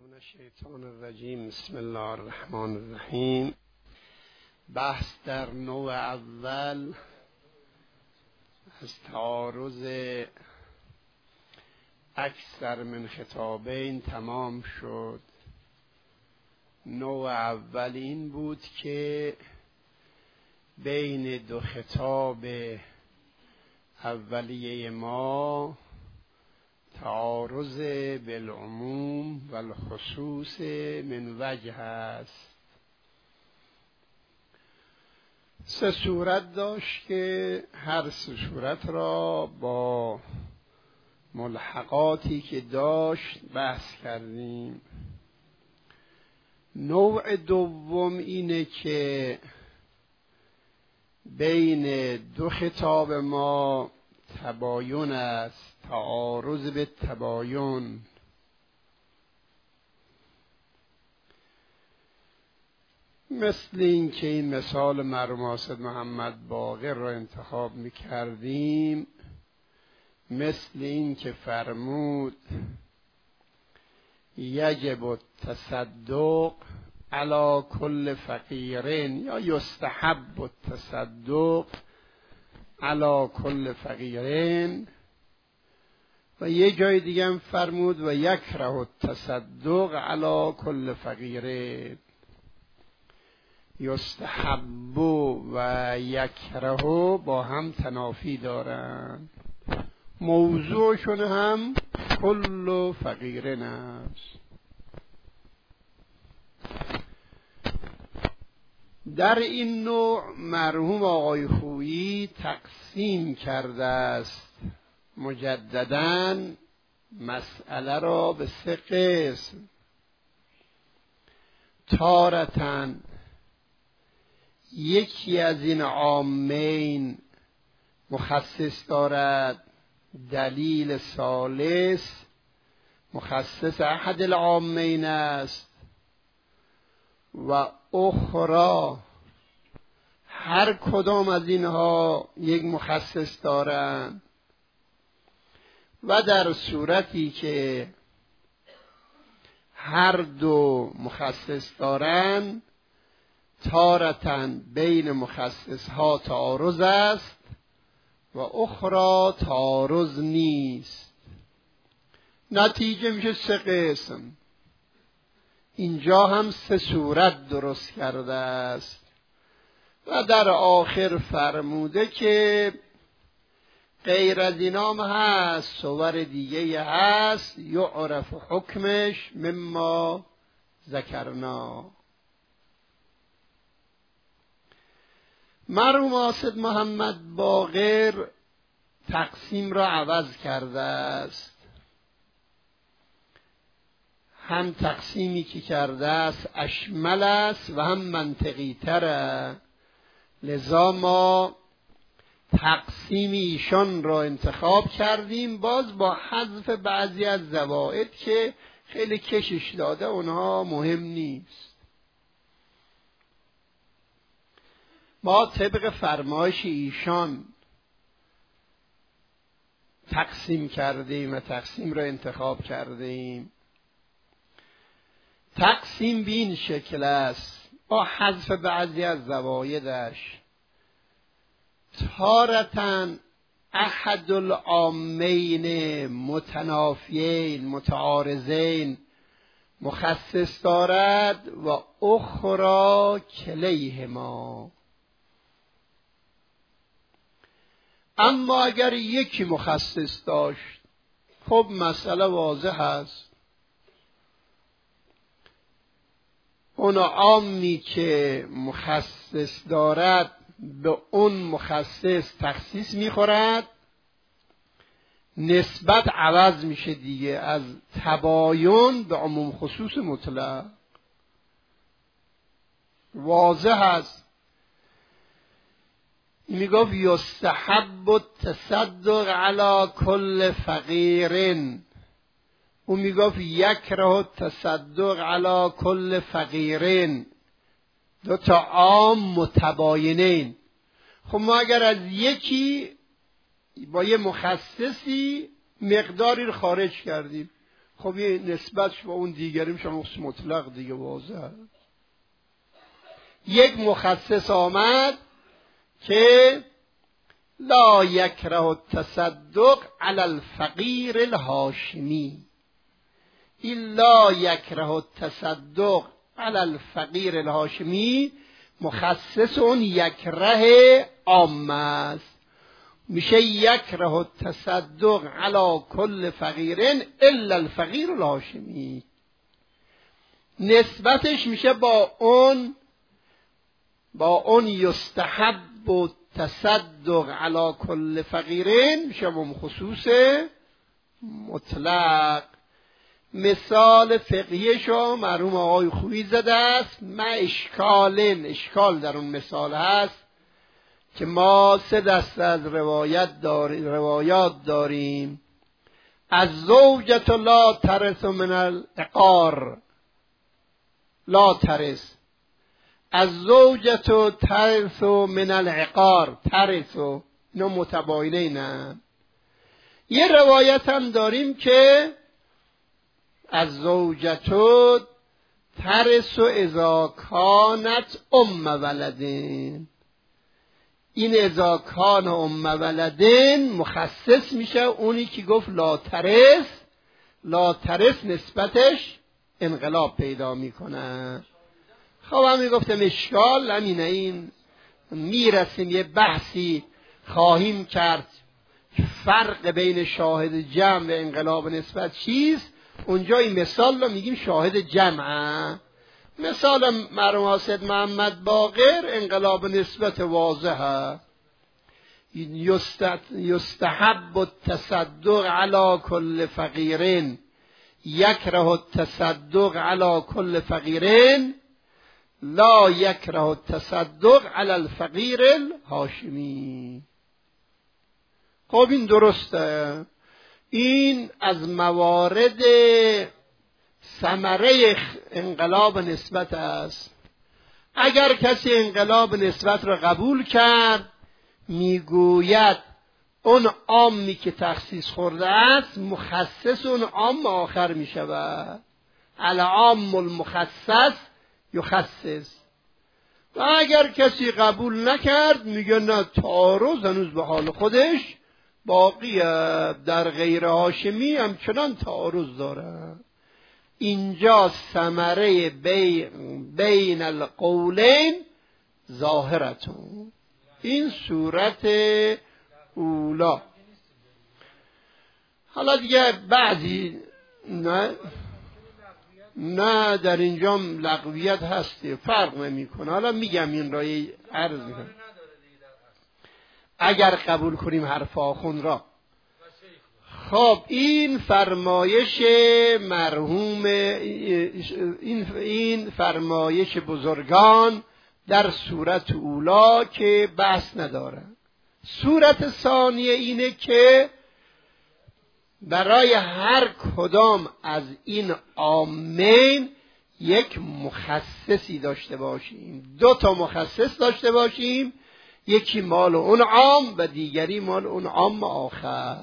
من الشیطان الرجیم. بسم الله الرحمن الرحیم. بحث در نوع اول از تعارض اکثر من خطابین تمام شد. نوع اول این بود که بین دو خطاب اولیه ما تعارض بالعموم و الخصوص من وجه است. سه صورت داشت که هر سه صورت را با ملحقاتی که داشت بحث کردیم. نوع دوم اینه که بین دو خطاب ما تباین است، تعارض به تباین. مثل این که این مثال مرحوم حافظ محمد باقر را انتخاب می‌کردیم، مثل این که فرمود یجب التصدق علی کل فقیرین یا یستحب التصدق علی کل فقیرین، و یه جای دیگه هم فرمود و یکره التصدق علی کل فقیرین. یستحب و یکره با هم تنافی دارن، موضوعشون هم کل فقیرین است. در این نوع مرحوم آقای خویی تقسیم کرده است مجدداً مسئله را به سه قسم. تارتاً یکی از این عامین مخصص دارد، دلیل ثالث مخصص احد العامین است، و اخرى هر کدام از اینها یک مخصص دارند. و در صورتی که هر دو مخصص دارند، تارتاً بین مخصص ها تعارض است و اخرى تعارض نیست. نتیجه میشه سه قسم. اینجا هم سه صورت درست کرده است و در آخر فرموده که غیر از اینام هست، صور دیگه هست، یعرف حکمش مما ذکرنا. مرحوم حافظ محمد باقر تقسیم را عوض کرده است. هم تقسیمی که کرده است اشمل است و هم منطقی تره، لذا ما تقسیم ایشان را انتخاب کردیم، باز با حذف بعضی از زوائد که خیلی کشش داده، اونها مهم نیست. ما طبق فرمایش ایشان تقسیم کردیم و تقسیم را انتخاب کردیم. تقسیم به این شکل است با حذف بعضی از زوایدش. تارتاً احد العامین متنافیین متعارضین مخصص دارد و اخرى کلیهما. اما اگر یکی مخصص داشت، خب مسئله واضح است. اون عامی که مخصص دارد به اون مخصص تخصیص میخورد، نسبت عوض میشه دیگه، از تباین به عموم خصوص مطلق. واضح است. میگفت یستحب التصدق علی کل فقیرین، او میگفت یکره التصدق علی کل فقیرین. دو تا عام متباینین. خب ما اگر از یکی با یه مخصصی مقداری رو خارج کردیم، خب یه نسبتش با اون دیگری میشه مطلق دیگه، واضحه. یک مخصص آمد که لا یکره التصدق علی الفقیر الهاشمی. این لا یکره التصدق علی الفقیر الهاشمی مخصص اون یکره عامه است. میشه یکره التصدق علی کل فقیرن الا الفقیر الهاشمی. نسبتش میشه با اون یستحب التصدق علی کل فقیرن، میشه با خصوص مطلق. مثال فقهیشو مرحوم آقای خویی زده است. اشکال در اون مثال هست که ما 3 دسته از روایات داریم. از زوجت لا ترث من العقار، لا ترث. از زوجت ترث من العقار، ترث. اینا متباینه نه. یه روایت هم داریم که از زوجتو ترث اذا کانت ولدین. این اذا کان ولدین مخصص میشه اونی که گفت لا ترث. لا ترث نسبتش انقلاب پیدا میکنه. خب هم میگفتم اشکال همینه. این میرسیم یه بحثی خواهیم کرد فرق بین شاهد جمع و انقلاب نسبت چیست. اونجا این مثال رو میگیم شاهد جمعه. مثال مرحوم حاسد محمد باقر انقلاب نسبت واضحه. یستحب التصدق علی کل فقیرن یکره التصدق علی کل فقیرن لا یکره التصدق علی الفقیر الهاشمی. خب این درسته. این از موارد ثمره انقلاب نسبت است. اگر کسی انقلاب نسبت را قبول کرد، میگوید اون عامی که تخصیص خورده است مخصص اون عام آخر می شود. العام المخصص یخصص. و اگر کسی قبول نکرد میگه نه، تعارض هنوز به حال خودش باقیه، در غیر هاشمی همچنان تعارض داره. اینجا ثمره بین القولین ظاهرتون. این صورت اولا. حالا دیگه بعضی نه در اینجا لغویت هستی، فرق نمیکنه. حالا میگم این را عرض میکنم اگر قبول کنیم حرف آخوند را. خب این فرمایش مرحوم، این فرمایش بزرگان در صورت اولا که بحث نداره. صورت ثانیه اینه که برای هر کدام از این عامین یک مخصصی داشته باشیم. 2 تا مخصص داشته باشیم، یکی مال اون عام و دیگری مال اون عام آخر.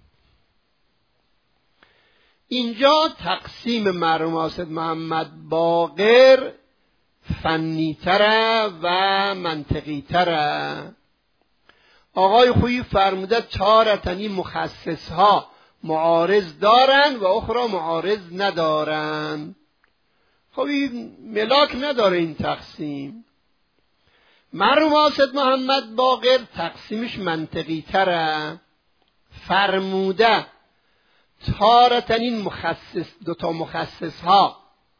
اینجا تقسیم مرحوم حاسد محمد باقر فنی‌تره و منطقی‌تره. آقای خویی فرموده تارتنی مخصصها معارض دارن و اخرى معارض ندارن. خب این ملاک نداره این تقسیم. مرحوم حاسد محمد باقر تقسیمش منطقی تره. فرموده تارتن این مخصص، 2 تا مخصص ها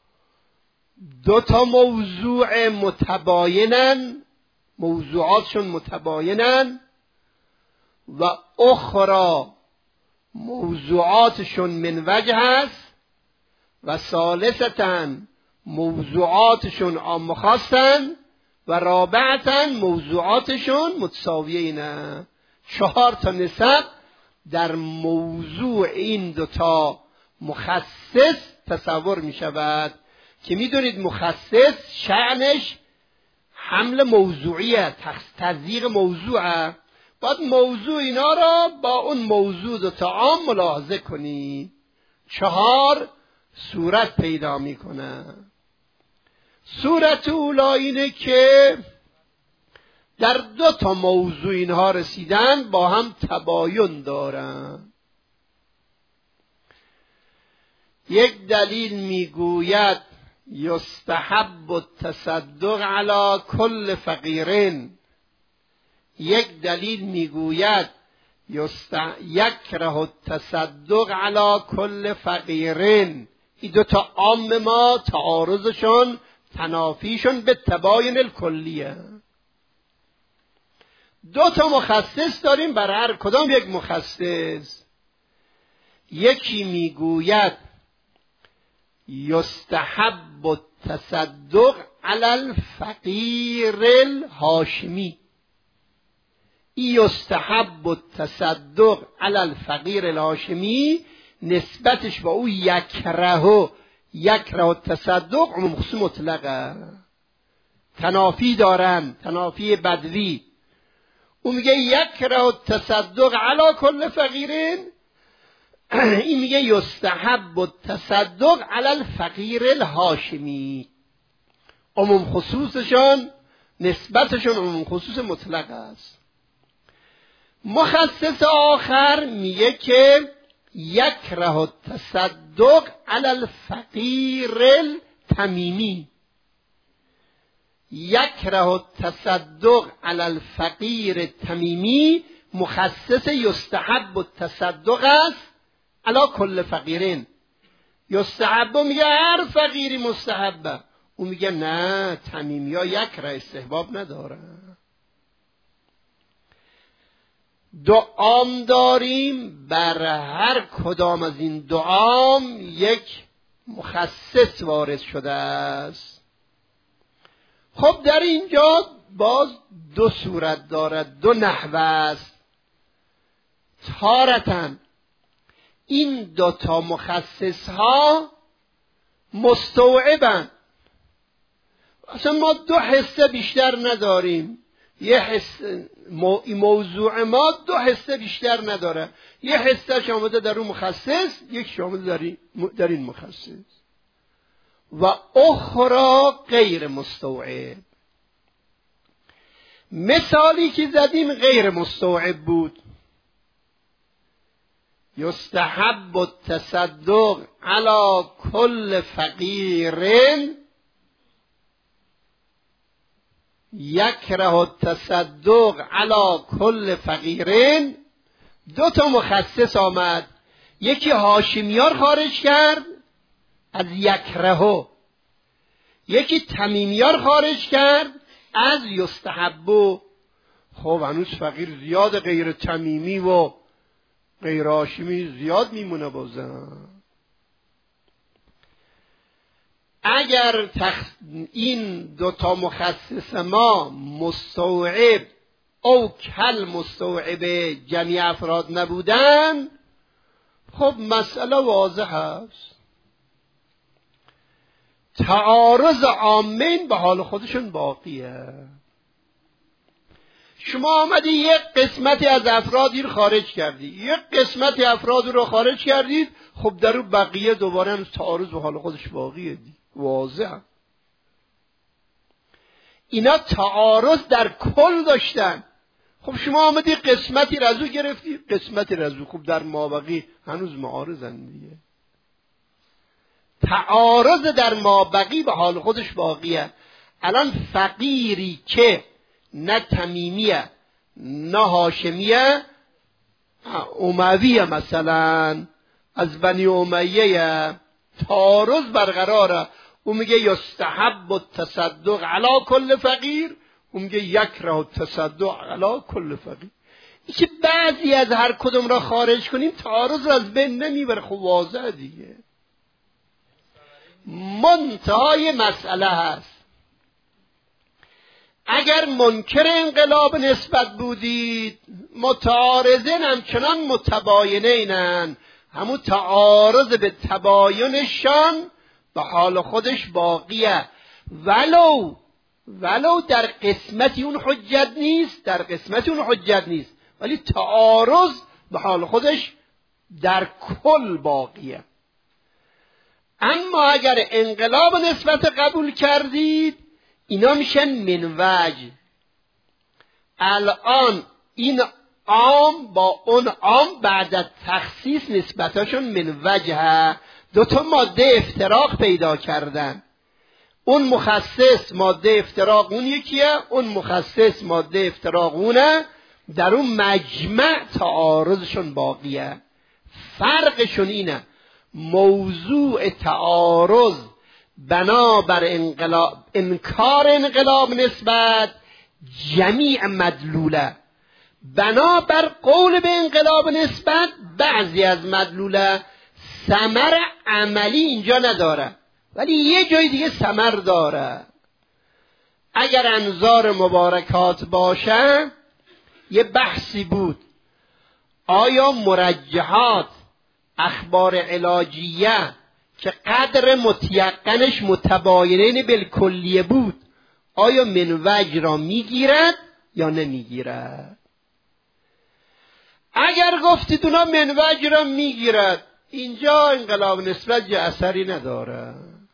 2 تا موضوع متباینن، موضوعاتشون متباینن، و اخرى موضوعاتشون من وجه هست، و ثالثتن موضوعاتشون عام خاصن، و رابعتن موضوعاتشون متساویینه. 4 تا نسب در موضوع این 2 تا مخصص تصور می شود که می دونید مخصص شأنش حمل موضوعیه، تضییق موضوعه. باید موضوع اینا را با اون موضوع 2 تا عام ملاحظه کنید. 4 صورت پیدا میکنه. صورت اولا اینه که در 2 موضوع اینها رسیدن با هم تباین دارن. یک دلیل میگوید یستحب التصدق علی کل فقیرین، یک دلیل میگوید یکره التصدق علی کل فقیرین. این 2 عام ما تعارضشون تنافیشون به تباین الکلیه. 2 مخصص داریم بر هر کدام یک مخصص. یکی میگوید یستحب التصدق علی الفقیر الهاشمی، یستحب التصدق علی الفقیر الهاشمی نسبتش با او یکره التصدق عموم خصوص مطلقه، تنافی دارن، تنافی بدوی. او میگه یکره التصدق علی کل فقیرین، این میگه یستحب التصدق علی الفقیر الهاشمی. عموم خصوصشون نسبتشون عموم خصوص مطلق است. مخصص آخر میگه که یکره التصدق علی الفقیر التمیمی، یکره التصدق علی الفقیر التمیمی مخصص یستحب التصدق است علی کل فقیرین. یستحب میگه هر فقیری مستحبه، او میگه نه، تمیمی ها یکره استحباب نداره. 2 عام داریم، بر هر کدام از این 2 عام یک مخصص وارد شده است. خب در اینجا باز 2 صورت دارد، 2 نحوه است. تارةً این 2 مخصص ها مستوعبن، اصلا ما 2 حصه بیشتر نداریم. یه حصه موضوع ما 2 حصه بیشتر نداره، یه حصه شامل در اون مخصص، یک شامل در این مخصص، و اخرى غیر مستوعب. مثالی که زدیم غیر مستوعب بود. یستحب التصدق علی کل فقیر یکره التصدق علی کل فقیرین. 2 مخصص آمد، یکی هاشمیار خارج کرد از یکره، یکی تمیمیار خارج کرد از یستحب. خب هنوز فقیر زیاد، غیر تمیمی و غیر هاشمی زیاد میمونه بازم. اگر این 2 مخصص ما مستوعب او کل مستوعب جمعی افراد نبودن، خب مسئله واضح است. تعارض عامین به حال خودشون باقیه. شما آمدی یک قسمتی از افرادی رو خارج کردی، یک قسمتی افراد رو خارج کردید، خب در اون بقیه دوباره هم تعارض به حال خودش باقیه دی. واضح. اینا تعارض در کل داشتن. خب شما آمدی قسمتی رزو گرفتی، قسمتی رزو، خب در مابقی هنوز معارضن دیگه. تعارض در مابقی به حال خودش باقیه. الان فقیری که نه تمیمیه نه هاشمیه، امویه مثلا، از بنی امیه، تعارض برقراره. او میگه یستحب التصدق علی کل فقیر، او میگه یکره التصدق علی کل فقیر. این که بعضی از هر کدوم را خارج کنیم تعارض را از بین نمیبره. خب واضحه دیگه. منتهای مسئله هست، اگر منکر انقلاب نسبت بودید، متعارضین همچنان متباینینن، همون تعارض به تباینشان به حال خودش باقیه، ولو در قسمتی اون حجت نیست، در قسمتی اون حجت نیست، ولی تعارض به حال خودش در کل باقیه. اما اگر انقلاب نسبت قبول کردید اینا میشن منوج. الان این عام با اون عام بعد از تخصیص نسبتاشون منوجه، دوتا ماده افتراق پیدا کردن. اون مخصص ماده افتراق اون یکیه، اون مخصص ماده افتراق اونه، در اون مجمع تعارضشون باقیه. فرقشون اینه موضوع تعارض بنابر انکار انقلاب نسبت جمیع مدلوله، بنابر قول به انقلاب نسبت بعضی از مدلوله ثمر عملی اینجا نداره ولی یه جای دیگه ثمر داره. اگر انظار مبارکات باشه یه بحثی بود آیا مرجحات اخبار علاجیه که قدر متیقنش متباینین بالکلیه بود آیا منوج را میگیرد یا نمیگیرد؟ اگر گفتید اونا منوج را میگیرد اینجا انقلاب نسبت یه اثری نداره.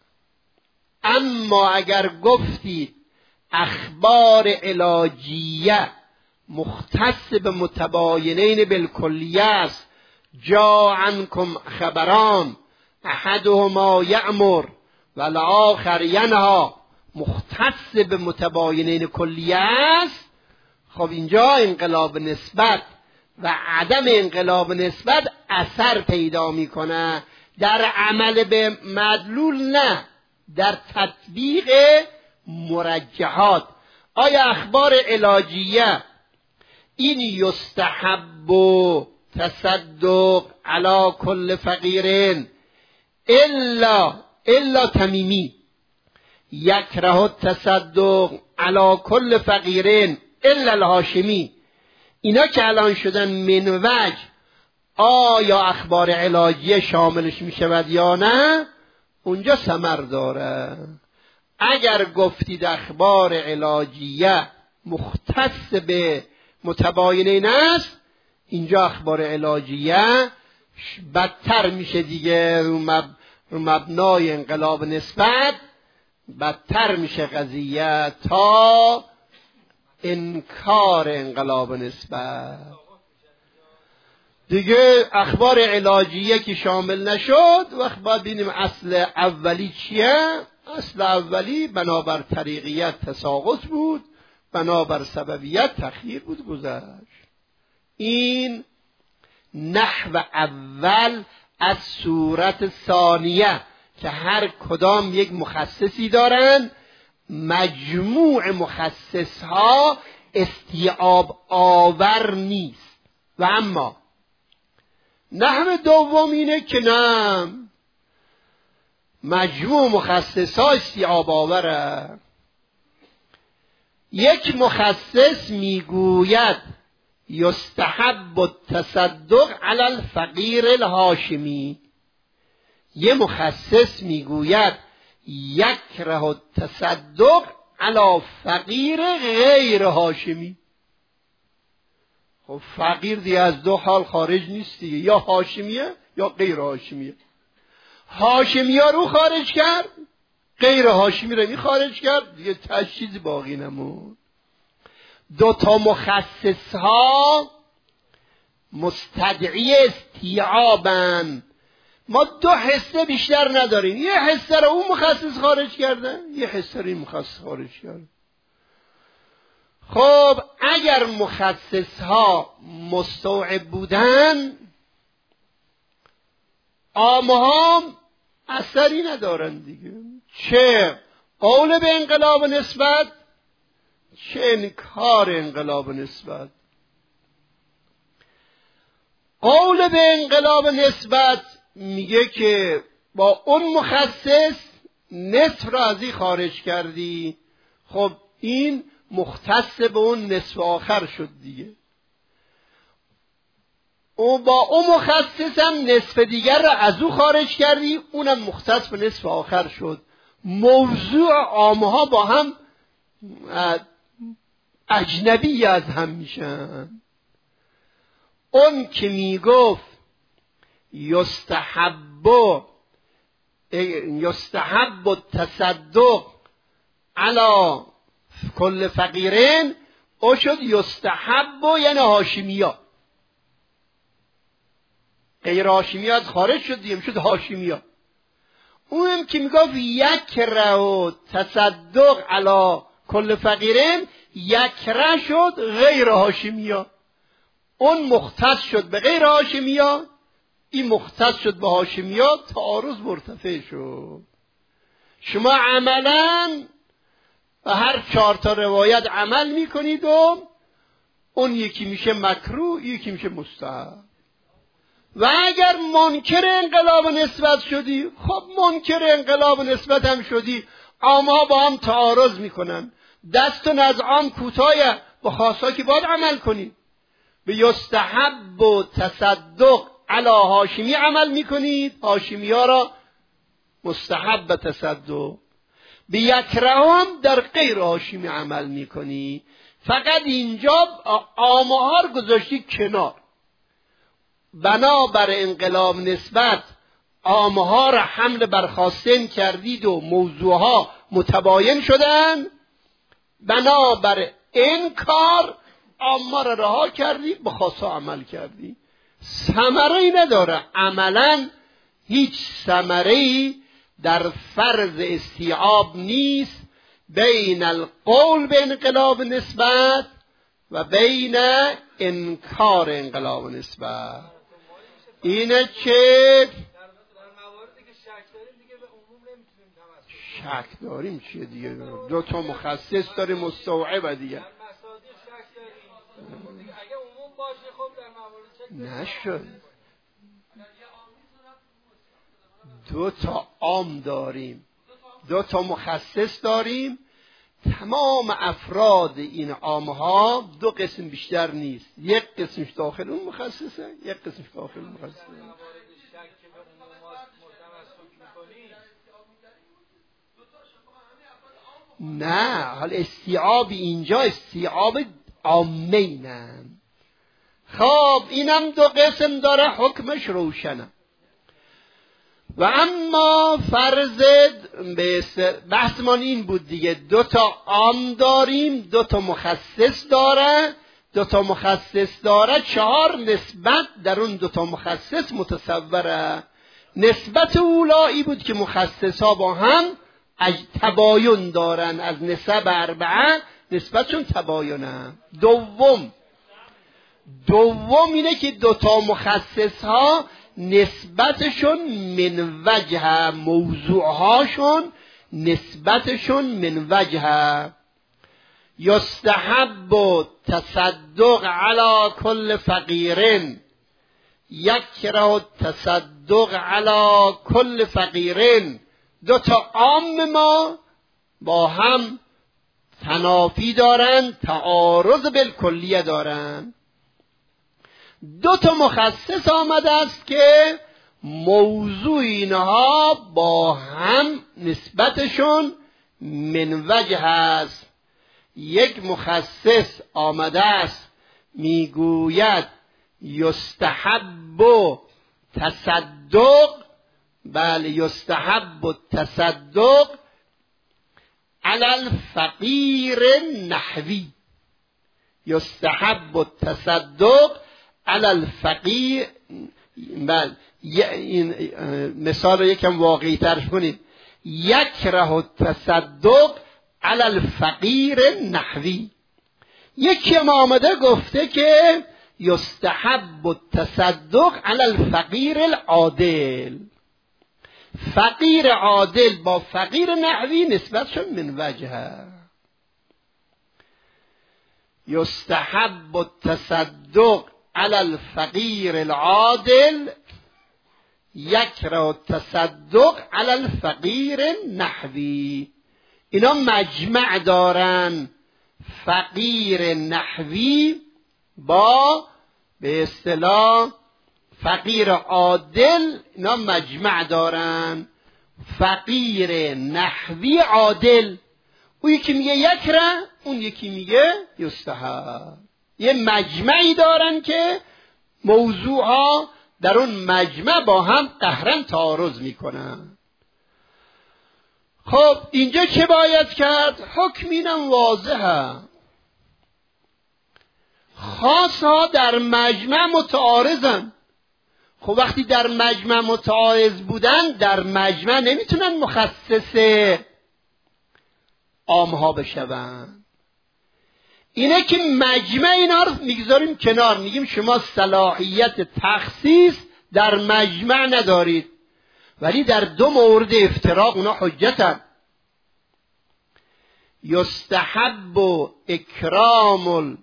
اما اگر گفتید اخبار علاجیه مختص به متباینین بالکلیه است، جا عنکم خبران احدهما یأمر و الاخر ینهی، مختص به متباینین کلیه است، خب اینجا انقلاب نسبت و عدم انقلاب نسبت اثر پیدا میکنه، در عمل به مدلول نه، در تطبیق مرجحات. آیا اخبار علاجیه این یستحب تصدق علی کل فقیر الا تمیمی، یکره التصدق علی کل فقیر الا الهاشمی، اینا که الان شدن منوج آیا اخبار علاجیه شاملش می شود یا نه؟ اونجا ثمر داره. اگر گفتید اخبار علاجیه مختص به متباینین است، اینجا اخبار علاجیه بدتر میشه دیگه، رو مبنای انقلاب نسبت بدتر میشه قضیه تا انکار انقلاب نسبت. دیگه اخبار علاجیه که شامل نشد وقت باید ببینیم اصل اولی چیه. اصل اولی بنابر طریقیت تساقط بود، بنابر سببیت تخییر بود، گذشت. این نحو اول از صورت ثانیه که هر کدام یک مخصصی دارن، مجموع مخصصها استیعاب آور نیست. و اما نحو دوم اینه که نه، مجموع مخصصها استیعاب آوره. یک مخصص میگوید یستحب التصدق علی الفقیر الهاشمی، یه مخصص میگوید یکره التصدق علی فقیر غیر هاشمی. خب فقیر دیگه از دو حال خارج نیست دیگه، یا هاشمیه یا غیر هاشمیه. هاشمی ها رو خارج کرد، غیر هاشمی رو می خارج کرد، دیگه چیزی باقی نمون. دوتا مخصص ها مستدعی استیعابن. ما دو حصه بیشتر نداریم، یه حصه رو اون مخصص خارج کرده، یه حصه رو این مخصص خارج کرده. خب اگر مخصص ها مستوعب بودن، عامه اثری ندارن دیگه، چه قول به انقلاب نسبت چه انکار انقلاب نسبت. قول به انقلاب نسبت میگه که با اون مخصص نصف را از این خارج کردی، خب این مختص به اون نصف آخر شد دیگه. و با اون مخصص هم نصف دیگر را از او خارج کردی، اونم مختص به نصف آخر شد. موضوع عامه ها با هم اجنبی از هم میشن. اون که میگفت یستحب یستحب التصدق علی کل فقیرین، او شد یستحب یعنی هاشمیا، غیر هاشمیات خارج شد دیگه، شد هاشمیا. اونم که میگفت یکره تصدق علی کل فقیرین، یکره شد غیر هاشمیا، اون مختص شد به غیر هاشمیا، این مختص شد به هاشمیا، تعارض مرتفع شد. شما عملا و هر 4 تا روایت عمل میکنید و اون یکی میشه مکروه، یکی میشه مستحب. و اگر منکر انقلاب نسبت شدی، خب منکر انقلاب نسبت هم شدی، عامها با هم تعارض میکنن، دستون از عام کوتاه، با خاصا که باید عمل کنی. به یستحب و تصدق علی هاشمی عمل میکنید، هاشمی ها را مستحب تصدق. به یکرهم در غیر هاشمی عمل میکنی. فقط اینجا عامها رو گذاشتی کنار، بنابر انقلاب نسبت عامها را حمل بر خاصین کردید و موضوعها متباین شدن، بنابر این کار عامه را رها کردی، به خاصا عمل کردی. ثمره‌ای نداره، عملا هیچ ثمره‌ای در فرض استیعاب نیست بین القول به انقلاب نسبت و بین انکار انقلاب نسبت. اینه که شک داریم چیه دیگه، 2 تا مخصص داریم مستوعب دیگه. نشد 2 تا عام داریم، 2 تا مخصص داریم. تمام افراد این عامها 2 قسم بیشتر نیست، یک قسمش داخل اون مخصصه، یک قسمش داخل اون مخصصه. نه، حال استیعاب اینجا استیعاب عامه نه. خب اینم 2 قسم داره، حکمش روشنه. و اما فرض بحثمان این بود دیگه، 2 تا عام داریم، 2 تا مخصص داره، 2 تا مخصص داره، 4 نسبت در اون 2 تا مخصص متصوره. نسبت اولایی بود که مخصص ها با هم تباین دارن، از نسب 4 نسبتشون تباینه. دوم اینه که 2 تا مخصص ها نسبتشون من وجه، موضوعهاشون نسبتشون من وجه. یستحب تصدق علی کل فقیرین، یکره تصدق علی کل فقیرین. 2 تا عام ما با هم تنافی دارن، تعارض بالکلیه دارن. 2 تا مخصص آمده است که موضوع اینها با هم نسبتشون من وجه است. یک مخصص آمده است میگوید یستحب تصدق، بله یستحب تصدق علی الفقیر نحوی، یستحب تصدق علی الفقیر. بله این مثال رو یکم واقعی ترش کنید، یکره تصدق علی الفقیر نحوی. یکی هم آمده گفته که یستحب التصدق علی الفقیر العادل. فقیر عادل با فقیر نحوی نسبتشون من وجه. یستحب التصدق علی الفقیر العادل، یکره التصدق علی الفقیر نحوی. اینا مجمع دارن، فقیر نحوی با به اصطلاح فقیر عادل، اینا مجمع دارن. فقیر نحوی عادل، اون یکی میگه یکره، اون یکی میگه یستحب. یه مجمعی دارن که موضوعها در اون مجمع با هم قهرن تعارض میکنن. خب اینجا چه باید کرد؟ حکم اینم واضحه. خاص ها در مجمع متعارضن. خب وقتی در مجمع متعارض بودن، در مجمع نمیتونن مخصص عام ها بشون. اینه که مجمع اینا رو میگذاریم کنار، میگیم شما صلاحیت تخصیص در مجمع ندارید، ولی در دو مورد افتراق اونا حجتن. یستحب اکرام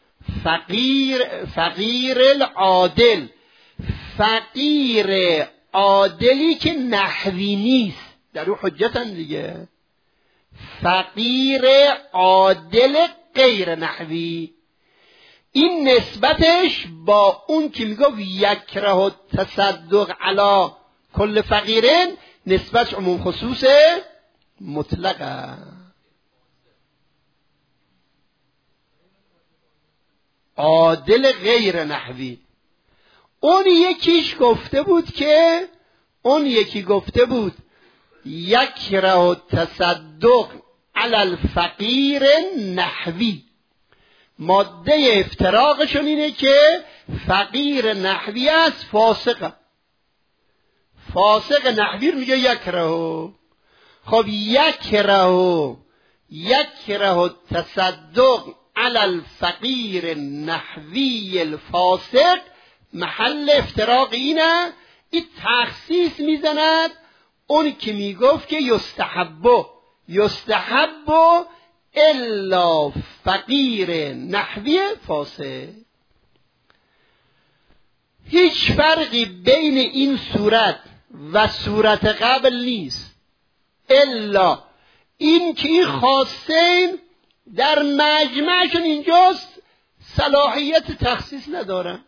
فقیر العادل، فقیر عادلی که نحوی نیست، در او حجتن دیگه. فقیر عادل غیر نحوی، این نسبتش با اون که میگه یکره تصدق علی کل فقیرن، نسبت عموم خصوص مطلقه. عادل غیر نحوی. اون یکی گفته بود یکره تصدق علی الفقیر نحوی. ماده افتراقشون اینه که فقیر نحوی است، فاسق نحوی میگه یکره. خب یکره تصدق علی الفقیر نحوی الفاسق، محل افتراق اینه. این تخصیص میزند اون که میگفت که یستحب الا فقیر نحوی فاسق. هیچ فرقی بین این صورت و صورت قبل نیست، الا این که این خاصین در مجمعشون اینجاست صلاحیت تخصیص ندارن.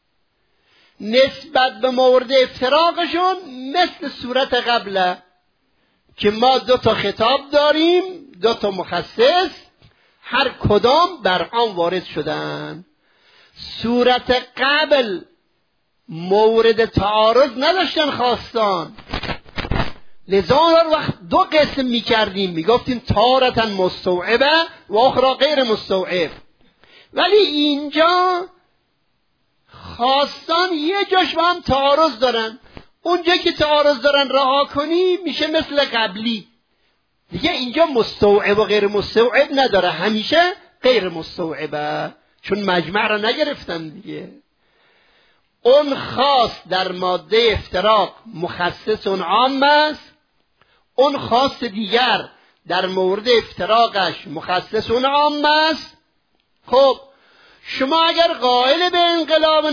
نسبت به مورد افتراقشون مثل صورت قبله که ما 2 خطاب داریم، 2 مخصص، هر کدام بر آن وارد شدن. صورت قبل مورد تعارض نداشتن خواستان، لذا رو وقت 2 قسم میکردیم، میگفتیم تارتن مستوعبه و اخرى غیر مستوعب. ولی اینجا خواستان یه جاش با هم تعارض دارن، اونجا که تعارض دارن رها کنی میشه مثل قبلی دیگه. اینجا مستوعب و غیر مستوعب نداره، همیشه غیر مستوعبه، چون مجمع را نگرفتن دیگه. اون خاص در ماده افتراق مخصص اون عام است، اون خاص دیگر در مورد افتراقش مخصص اون عام است. خب شما اگر قائل به انقلاب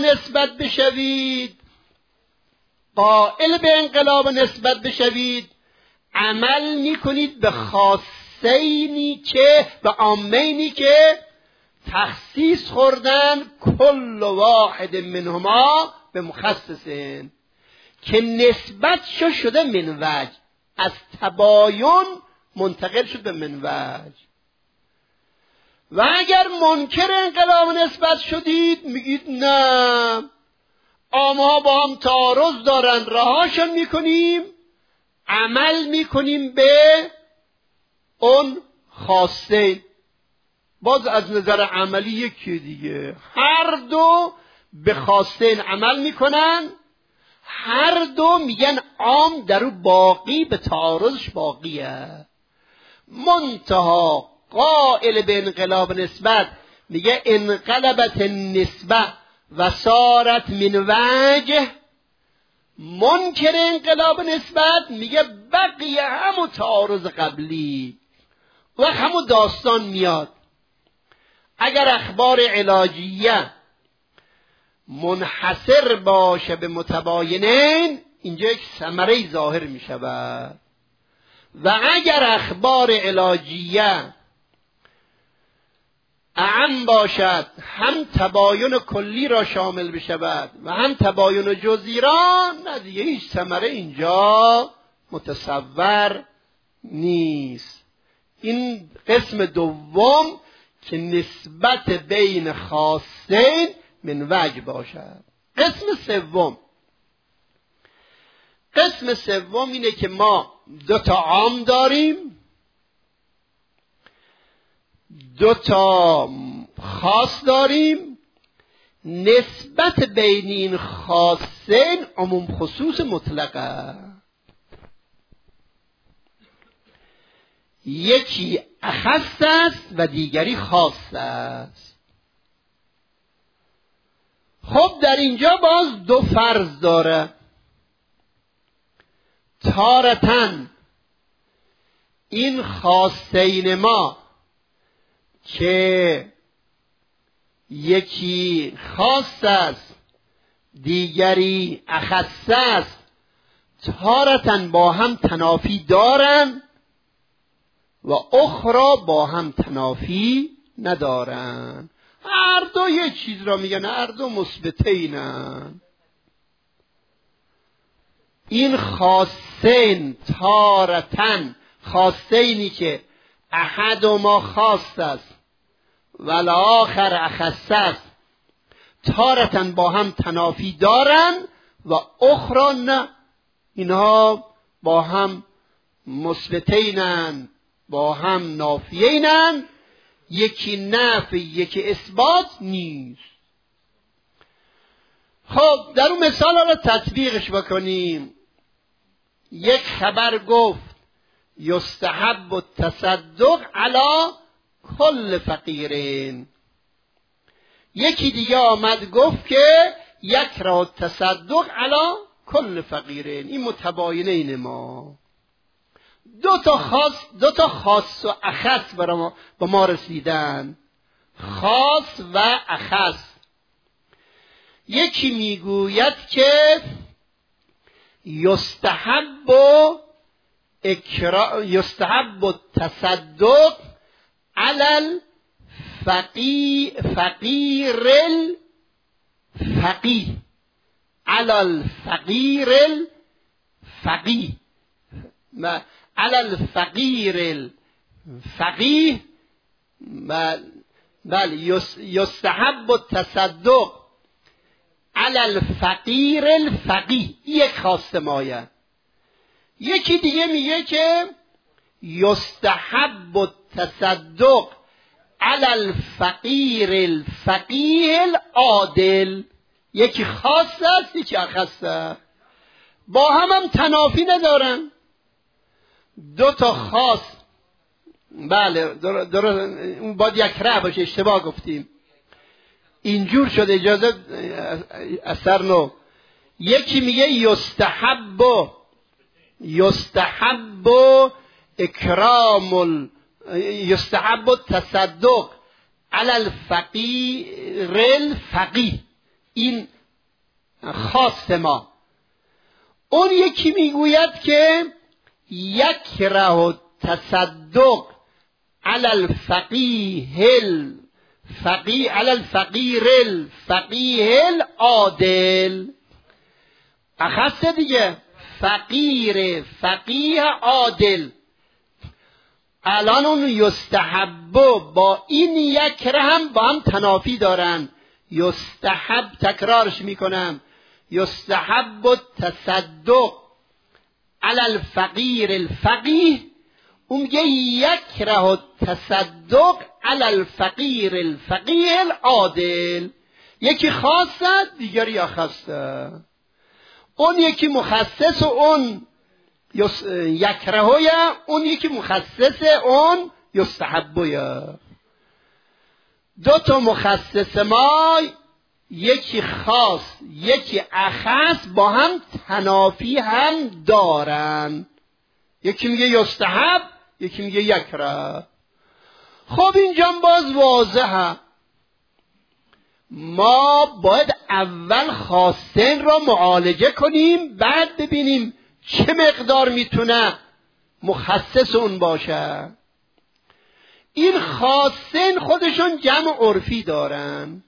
نسبت بشوید، عمل میکنید به خاصینی که به عامینی که تخصیص خوردن، کل واحد منهما به مخصصین، که نسبت شده من وجه، از تباین منتقل شد به من وجه. و اگر منکر انقلاب نسبت شدید، میگید نه آنها با هم تعارض دارن، رهاشون میکنیم، عمل میکنیم به اون خاصه. باز از نظر عملی یکی دیگه، هر دو به خاصین عمل میکنن، هر دو میگن عام در او باقی، به تعارضش باقیه. منتها قائل به انقلاب نسبت میگه انقلبت نسبه و صارت من وجه. منکر انقلاب نسبت میگه بقیه همون تعارض قبلی و همون داستان میاد. اگر اخبار علاجیه منحصر باشه به متباینین، اینجا یک ثمره ظاهر میشود. و اگر اخبار علاجیه اعم باشد، هم تباین کلی را شامل بشود و هم تباین جزئی را، نه دیگه هیچ ثمره اینجا متصور نیست. این قسم دوم که نسبت بین خاصین من وجه باشد. قسم سوم اینه که ما 2 تا عام داریم، 2 تا خاص داریم. نسبت بین این خاصین عموم خصوص مطلقه. یکی اخص است و دیگری خاص است. خب در اینجا باز 2 فرض داره. تارتن این خاصین ما که یکی خاص است دیگری اخص است، تارتن با هم تنافی دارن و اخرى با هم تنافی ندارن. هر دو یه چیز را میگن، هر دو مثبتینن. این خاصین تارتن، خاصینی که احدهما خاص است و الاخر اخص است، تارتن با هم تنافی دارن و اخرى نه، اینها با هم مثبتینن، با هم نافیینن. یکی نفی یکی اثبات نیست. خب در اون مثال را تطبیقش بکنیم. یک خبر گفت یستحب التصدق علی کل فقیرین. یکی دیگه آمد گفت که یکره التصدق علی کل فقیرین. این متباینین ما. 2 تا خاص و اخص به ما رسیدن. خاص و اخص. یکی میگوید که یستحب التصدق علی الفقیر الفقیه، علی الفقیر الفقیه، علی الفقیر الفقیه. بله، یستحب التصدق علی الفقیر الفقیه. یک خواست مایه. یکی دیگه میگه که یستحب التصدق علی الفقیر الفقیه العادل. یکی خاص است یکی اخص است، با هم تنافی ندارن. 2 تا خاص، بله اون باید یکره باشه، اشتباه گفتیم، اینجور شده، اجازه اثر نو. یکی میگه یستحب اکرام یستحب التصدق علی الفقیر الفقیه، این خاص ما. اون یکی میگوید که یکره التصدق علی الفقیه الفقیه علی الفقیر الفقیه العادل. اخص دیگه، فقیر فقیه عادل. الان اون یستحب با این یکره هم با هم تنافی دارن. یستحب، تکرارش میکنم، یستحب التصدق علی الفقیر الفقیه. اون میگه یکره التصدق علی الفقیر الفقیه العادل. یکی خاصه دیگری اخصه. اون یکی مخصص و اون یکرهه، اون یکی مخصص اون یستحبه. 2 تا مخصص ما، یکی خاص یکی اخص، با هم تنافی هم دارن. یکی میگه یستحب، یکی میگه یکره. خب اینجا باز واضحه. ما باید اول خاصین را معالجه کنیم، بعد ببینیم چه مقدار میتونه مخصص اون باشه. این خاصین خودشون جمع عرفی دارن.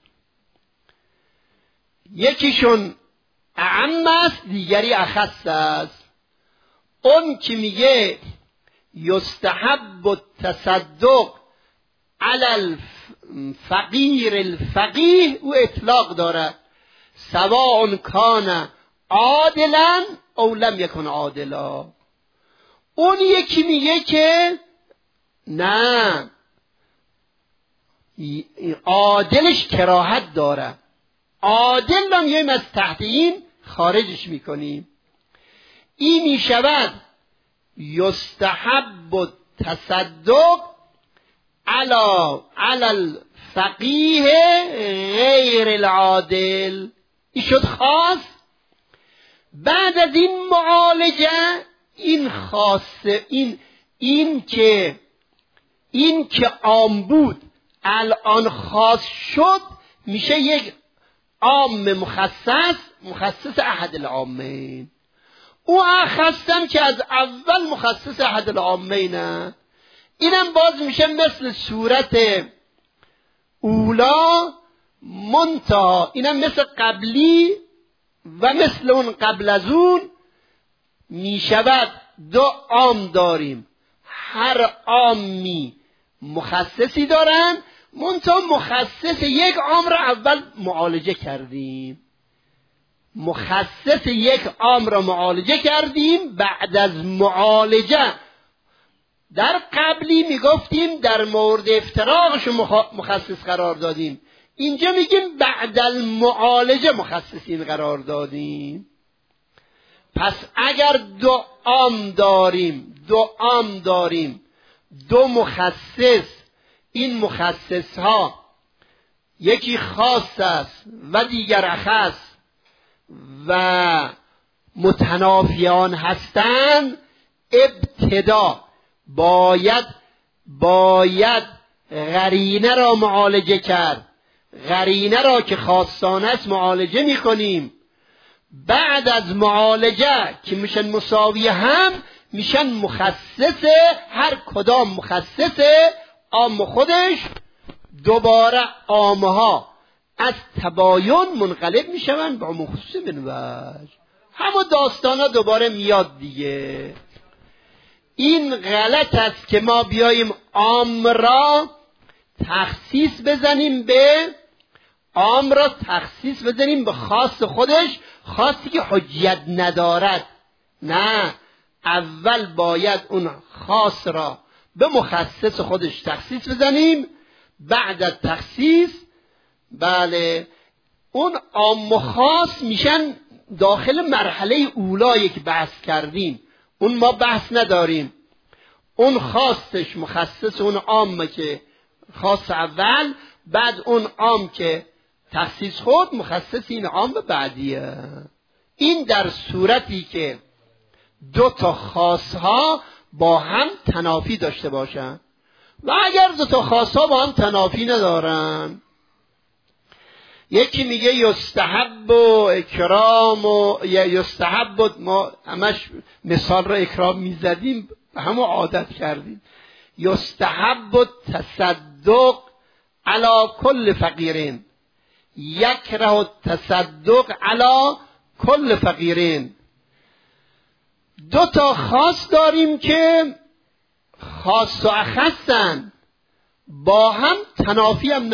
یکیشون اعم است دیگری اخص است. اون که میگه یستحب التصدق علی الفقیر الفقیه، او اطلاق داره، سواء کان عادلا او لم یکن عادلا. اون یکی میگه که نه، عادلش کراهت داره، عادل هم یه از تحت این خارجش میکنیم. این میشود یستحب التصدق علی الفقیه غیر العادل. این شد خاص. بعد از این معالجه این خاصه، این که عام بود الان خاص شد، میشه یک عام مخصص احد العامین. او اخستم که از اول مخصص احد العامینه. اینم باز میشه مثل صورت اولا منتها، اینم مثل قبلی و مثل اون قبل از اون میشود دو عام داریم، هر عامی مخصصی دارن، منتها مخصص یک عام را اول معالجه کردیم. مخصص یک عام را معالجه کردیم. بعد از معالجه در قبلی میگفتیم در مورد افتراقش مخصص قرار دادیم، اینجا میگیم بعد المعالجه مخصصین قرار دادیم. پس اگر دو عام داریم دو مخصص، این مخصص ها یکی خاص است و دیگر اخص و متنافیان هستند، ابتدا باید قرینه را معالجه کرد. قرینه را که خاصانه است معالجه میکنیم. بعد از معالجه که میشن مساوی هم، میشن مخصص، هر کدام مخصص عام خودش. دوباره عامها از تباین منقلب میشون به عموم خصوص من وجه. همون داستانا دوباره میاد دیگه. این غلط است که ما بیاییم عام را تخصیص بزنیم به خاص خودش، خاصی که حجیت ندارد. نه، اول باید اون خاص را به مخصص خودش تخصیص بزنیم. بعد از تخصیص بله اون عام و خاص میشن داخل مرحله اولایی که بحث کردیم. اون ما بحث نداریم، اون خاصش مخصص اون عام که خاص اول، بعد اون عام که تخصیص خود مخصص این عام بعدیه. این در صورتی که دو تا خاص ها با هم تنافی داشته باشن. و اگر دو تا خاص ها با هم تنافی ندارن، یکی میگه یستحب و اکرام و یستحب، ما همش مثال را اکرام میزدیم همو عادت کردیم. یستحب تصدق علی کل فقیرین، یکره تصدق علی کل فقیرین. دو تا خاص داریم که خاص و اخصن، با هم تنافی هم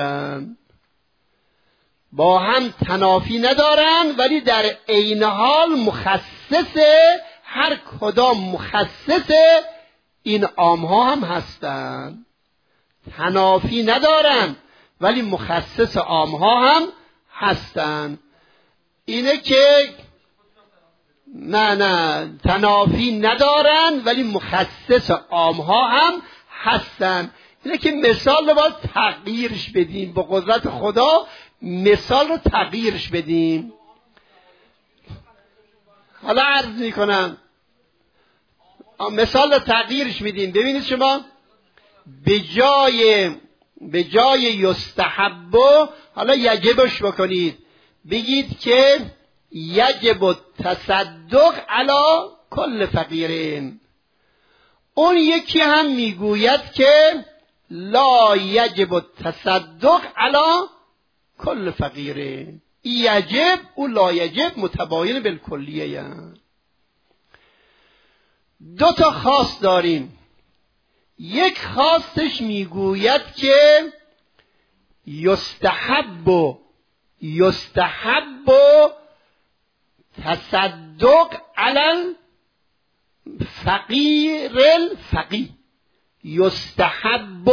ندارن، ولی در عین حال مخصص، هر کدام مخصص این عامها هم هستن. تنافی ندارن ولی مخصص عامها هم هستن. اینه که نه تنافی ندارن ولی مخصص عامها هم هستن. اینه که مثال رو باید تغییرش بدیم، با قدرت خدا مثال رو تغییرش بدیم. حالا عرض میکنم مثال رو تغییرش میدیم. ببینید شما به جای یستحب حالا یجبش بکنید، بگید که یجب تصدق علی کل فقیرین. اون یکی هم میگوید که لا یجب تصدق علی کل فقیرین. یجب و لا یجب متباین بالکلیه. یعنی دو تا خاص داریم. یک خاصش میگوید که یستحب تصدق علی فقیر الفقی یستحب،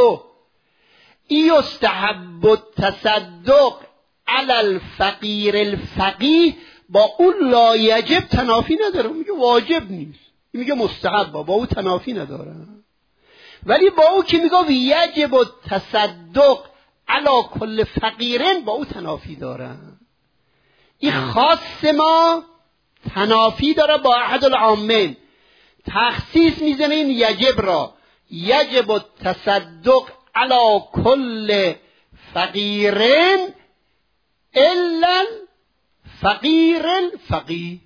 یستحب التصدق علی الفقیر الفقی با اون لا یجب تنافی نداره. میگه واجب نیست، میگه مستحب، با او تنافی نداره. ولی با او که میگه یجب التصدق علی کل فقیرن با او تنافی داره. این خاص ما تنافی داره با احد العامین، تخصیص میزنه این یجب را، یجب التصدق علی کل فقیرن الا فقیر الفقی.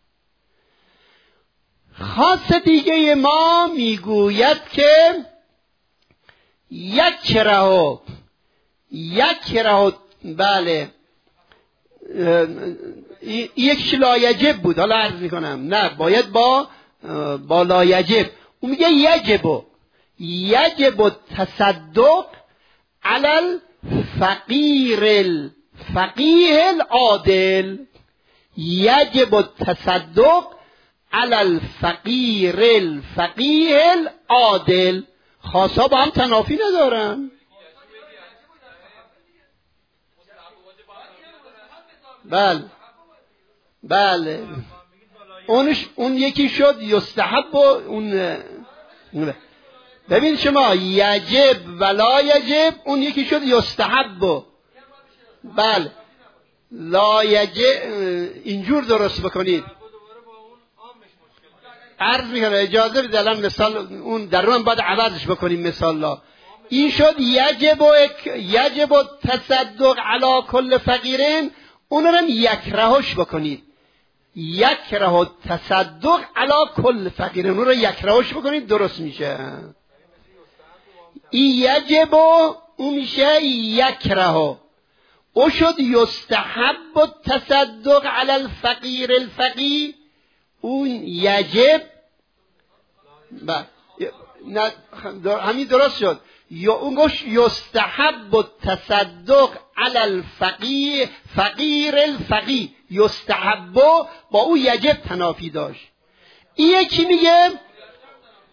خاص دیگه ما میگوید که یکره، بله یک لا یجب بود، حالا عرض میکنم نه باید با لا یجب. اون میگه یجب التصدق علی الفقیر الفقیه العادل، یجب التصدق علی الفقیر الفقیه العادل. خاصا با هم تنافی ندارن. بله اون یکی شد یستحب و اون ببین شما یجب ولا یجب، اون یکی شد یستحب. بله لا یجب اینجور درست بکنید. عرض میکنم اجازه بدید الان مثال اون در رو هم باید عوضش بکنیم. مثال لا این شد یجب تصدق علی کل فقیرین، اون رو هم یکرهش بکنید. یکره تصدق علی کل فقیرین، اون رو یکرهش بکنید درست میشه. یجب اون میشه یکره، او شد یستحب التصدق علی الفقیر الفقی، اون یجب همین درست شد. اون گوش یستحب التصدق علی الفقیر فقیر الفقی، یستحب با او یجب تنافی داشت. این یکی میگه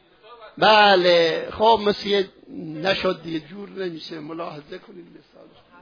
بله خب مثل نشد دیگه، جور نمیشه، ملاحظه کنید مثال.